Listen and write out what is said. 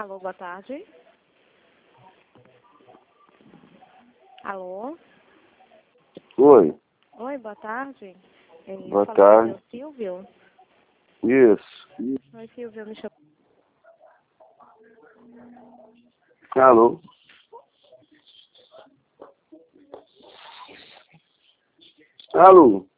Alô, boa tarde. Alô? Oi. Oi, boa tarde. Boa Fala tarde. com o Silvio. Isso. Oi, Silvio, me chama. Alô? Alô?